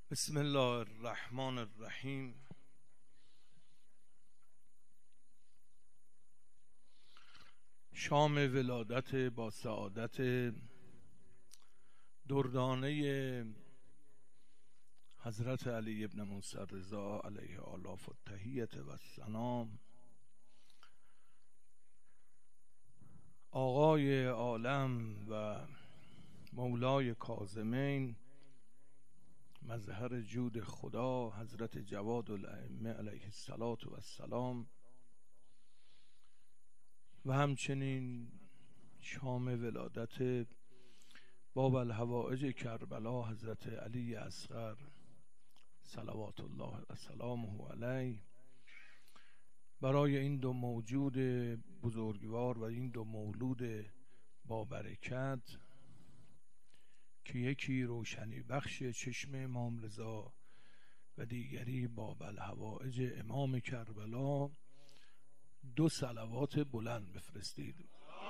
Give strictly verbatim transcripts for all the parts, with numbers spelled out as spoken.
بسم الله الرحمن الرحیم. شام ولادت با سعادت دردانه حضرت علی ابن موسی رضا علیه آلاف التحیة و السلام، آقای عالم و مولای کاظمین، مظهر جود خدا، حضرت جواد الائمه علیه الصلاة و السلام، و همچنین شام ولادت باب الحوائج کربلا حضرت علی اصغر صلوات الله و سلامه علیه، برای این دو موجود بزرگوار و این دو مولود با برکت که یکی روشنی بخش چشم امام رضا و دیگری باب الحوائج امام کربلا، دو صلوات بلند بفرستید.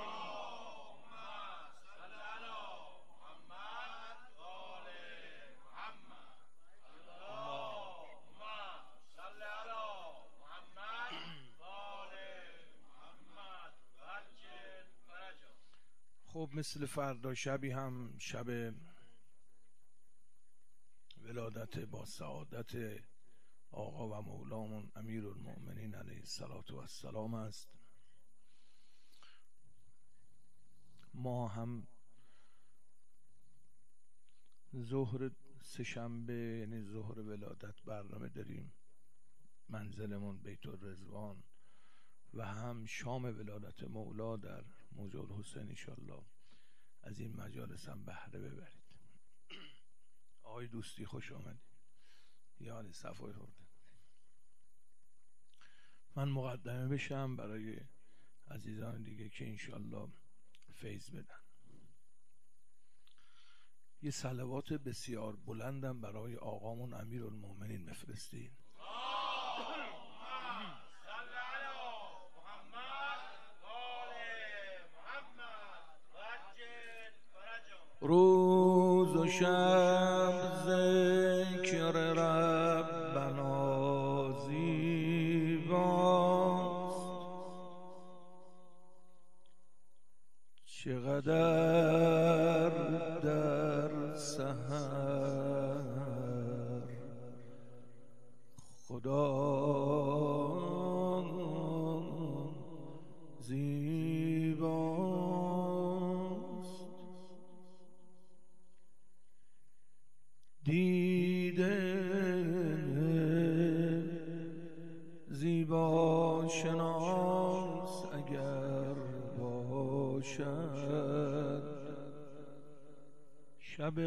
خب مثل فردا شبی هم شب ولادت با سعادت آقا و مولامون امیرالمؤمنین علیه الصلاة و السلام است. ما هم ظهر سه‌شنبه یعنی ظهر ولادت برنامه داریم منزلمون بیت الرضوان، و هم شام ولادت مولا در موج الحسین. انشالله از این مجالس هم بهره ببرید. آقای دوستی خوش آمدید، یعنی صفای خورده. من مقدمه بشم برای عزیزان دیگه که انشالله فیض بدن. یه صلوات بسیار بلندم برای آقامون امیرالمؤمنین بفرستین. روز و شب ذکر ربنا زیباست، چقدر در سحر خدا زیباست، دیده زیبا شناس اگر باشد، شب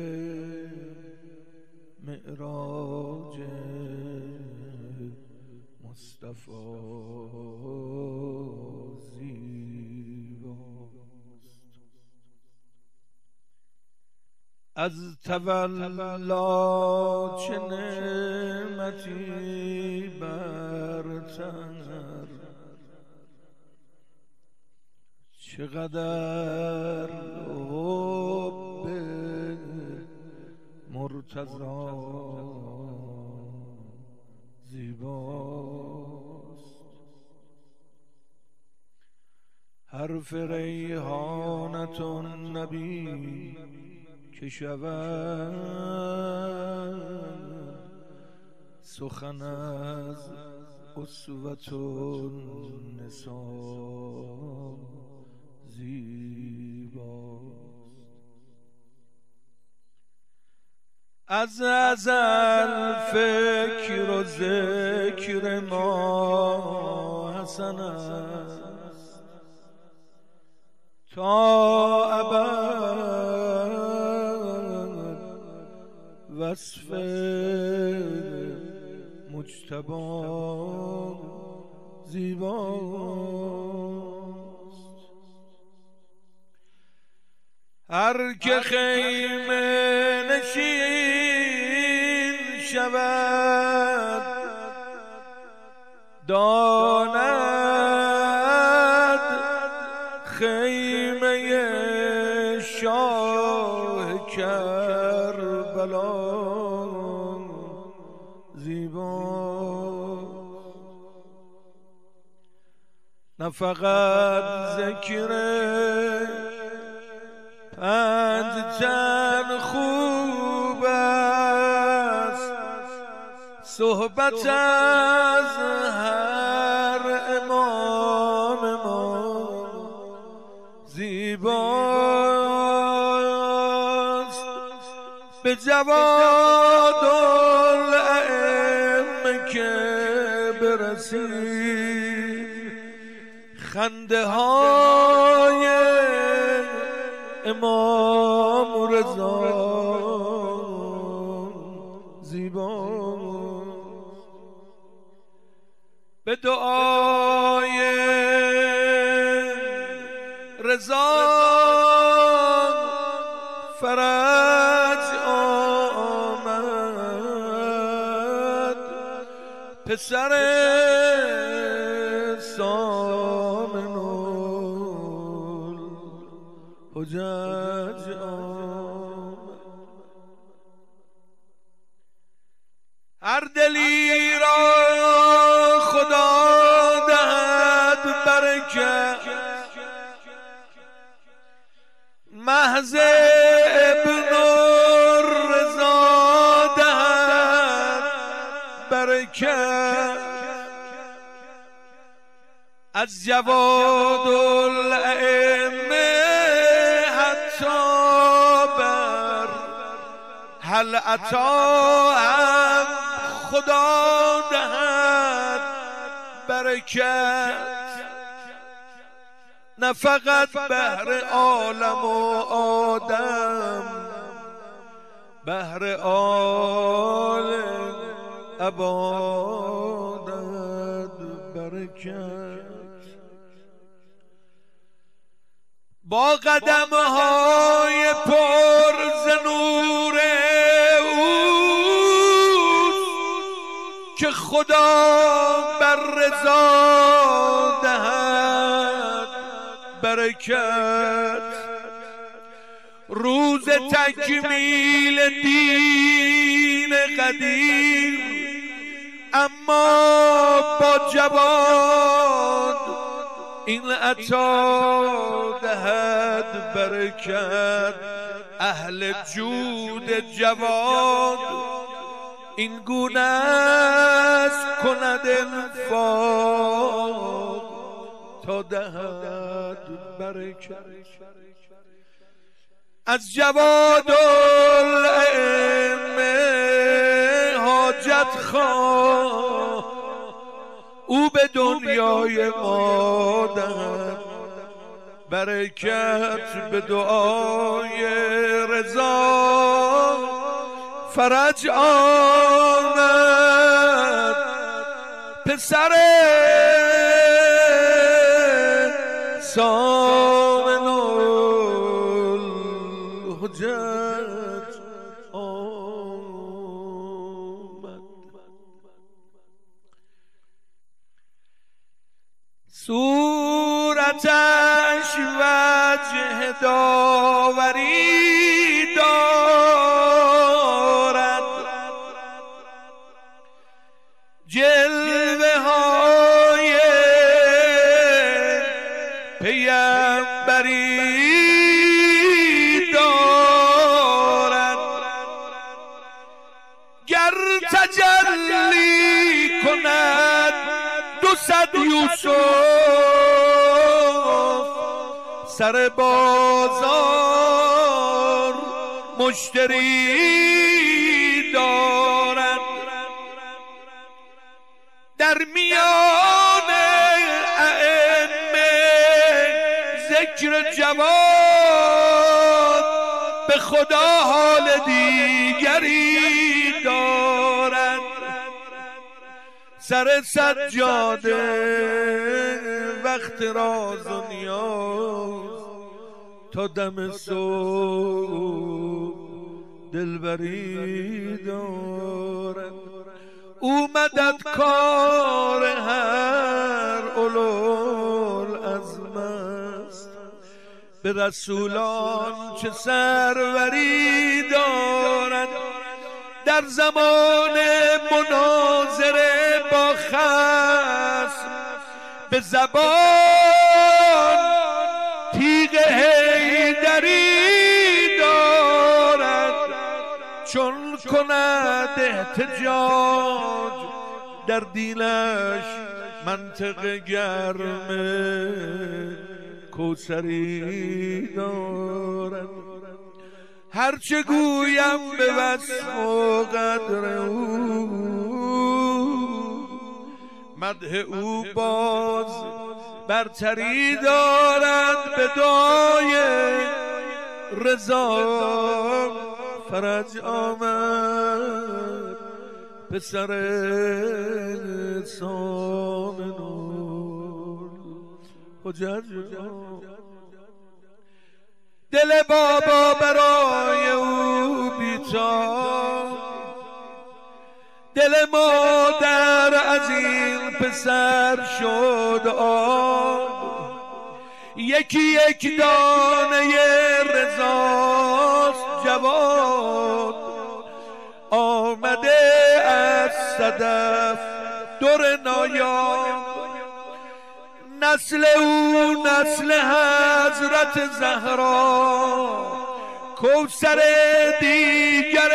معراج مصطفی زیباست. از تولا چه نعمتی برتر، چقدر حب مرتضی زیباست، حرف ریحانت النبی که شود، سخن از اسوة النساء زیباست. از ازل فکر و ذکر ما حسن است، تا ابد وصف مجتبی زیباست. هر که خیمه نشین شود، داند خیمه شاه کربلا زیبا، نه فقط ذکر پنج تن خوب است، صحبت از هر امام ما زیباست. به جواد الائمه که برسی خنده های امام رضا زیبا، به دعای رضا فرج آمد، پسر سامن الحجج آمد. هر دلی را خدا دهد برکت، محض ابن الرضا دهد برکت، از جواد الائمه حتی بر هل عطا هم خدا دهد برکت، نه فقط بهر عالم و آدم، بهر آل عبادت برکت. با قدم های پر ز نور اوست که خدا بر رضا دهد برکت، روز تکمیل دین قدیم اما با جواد این عطا دهد برکت، اهل جود جواد این گونه است کند انفاق تا دهد برکت. از جواد الائمه حاجت خواه او به دنیای ما دهد برکت، به دعای رضا فرج آمد، پسر سامن الحجج آمد. صورتش وجه داوری دارد، جلوه های پیمبری دارد، گر تجلی کند دو صد یوسف سر بازار مشتری دارد، در میان ائمه ذکر جواد به خدا حال دیگری دارد، سر سجاده وقت راز و نیاز تا دم صبح دلبری دارد، او مددکار هر اولوالعزم است، به رسولان چه سروری دارد، در زمان مناظره با خصم به زبان تیغ حیدری دارد، چون کند احتجاج در دیلش منطق گرم کوثری دارد. هرچه گویم به وصف و قدر او، مدح او باز برتری دارد. به دعای رضا فرج آمد پسر سامنون حجج. دل بابا برای او بی‌تاب، دل مادر از این پسر شد آب. یکی یک دانه رضاست جواد، آمده از صدف در نایاب. نسل او نسل حضرت زهرا، کوثر دیگر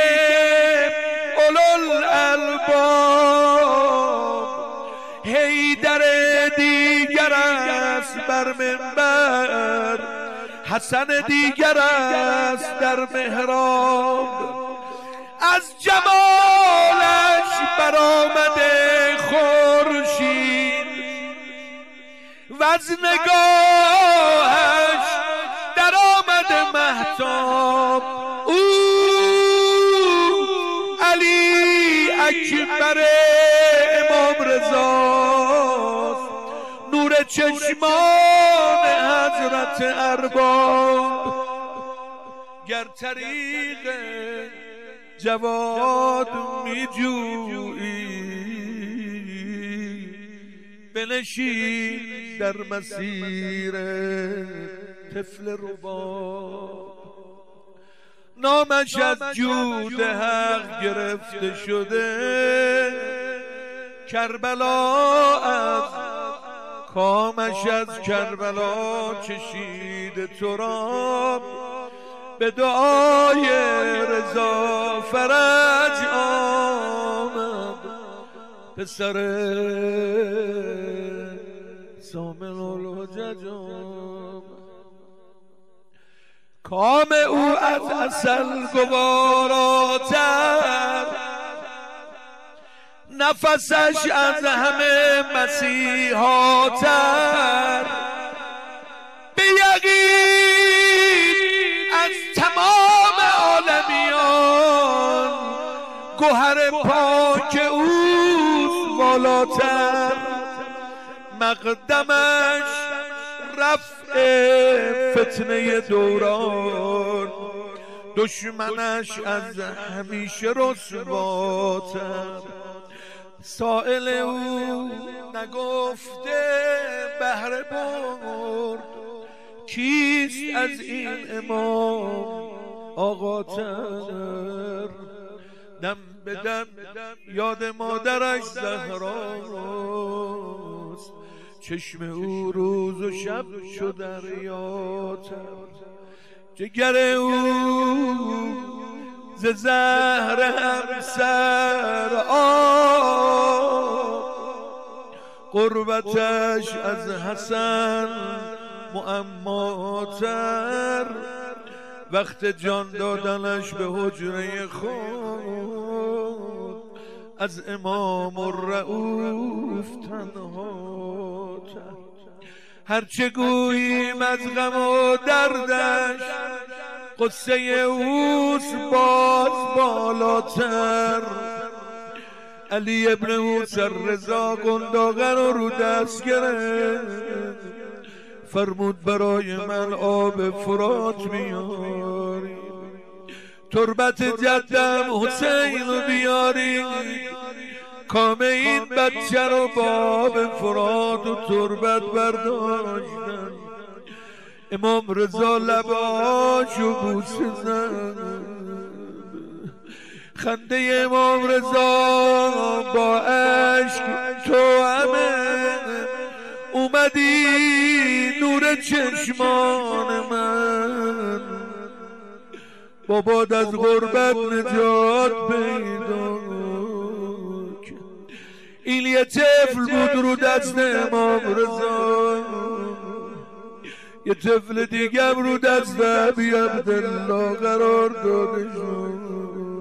اولوالالباب. حیدر دیگر است بر منبر، حسن دیگر است در محراب. از جمالش برآمده خورشید و از نگاهش در آمده مهتاب. او علی اکبر امام رضاست، نور چشمان حضرت ارباب. گر طریق جواد می جویی، بنشین در مسیر طفل رباب. نامش از جود حق گرفته شده، کربلا از کامش از کربلا چشیده تراب. به دعای رضا فرج آمد پسر سامن الحجج. کام او از عسل گواراتر، نفسش از همه مسیحاتر. به یقین از تمام عالمیان گوهر پاک اوست بالاتر. مقدمش رفع فتنه دوران، دشمنش از همیشه رسواتر. سائل او نگفته بهر برد، کیست از این امام آقاتر. دم به دم یاد مادرش زهراست، چشم او روز و شب شد دریاتر. جگر او ز زهر همسر آب، قربتش از حسن معماتر. وقت جان دادنش به حجره خود، از امام الرؤوف تنها تر. هرچه گوییم از غم و دردش، قصه اوست باز بالاتر. علی ابن موسی رضا گنداغر رو دست گرفت، فرمود برای من آب فرات بیاری. تربت جدم حسین بیاری، کام این بچه رو باب فرات و تربت برداشتن. امام رضا لباشو بوسه زد، خنده امام رضا با عشق تو همه اومدی نور چشمان من، باباد از غربت نجات پیدا. این یه طفل بود رو دست امام رضا، یه طفل دیگم رو دست ابی عبدالله قرار داده شد.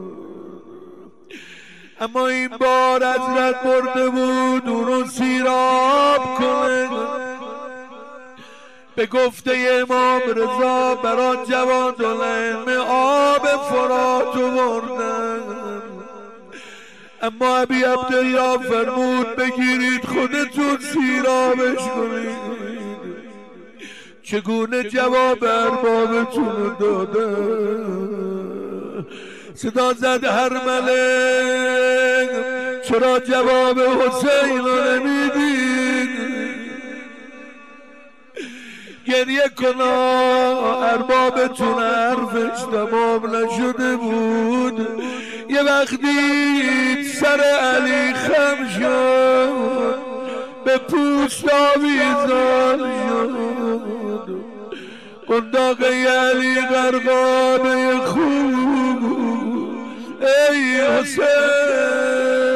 اما این بار حضرت برده بود او رو سیراب کنه. به گفته امام رضا برای جواد العلم آب فرات بردن، اما ابی عبدالله فرمود بگیرید خودتون سیرابش کنید. چگونه جواب اربابتون داده؟ صدا زد هر ملک چرا جواب حسین رو نمیدید؟ گریه کنا اربابتون حرفش تمام نشده بود. یه وقتی سر علی خم شد به پوست آویزان شد، قنداقه علی غرقانه خوب ای حسین.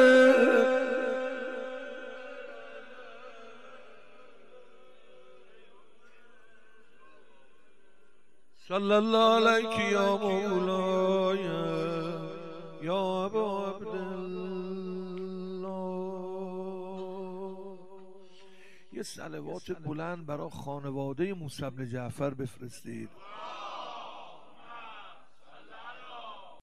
صلی الله علیک یا مولای یا ابا عبدالله. یه صلوات بلند برای خانواده موسی بن جعفر بفرستید.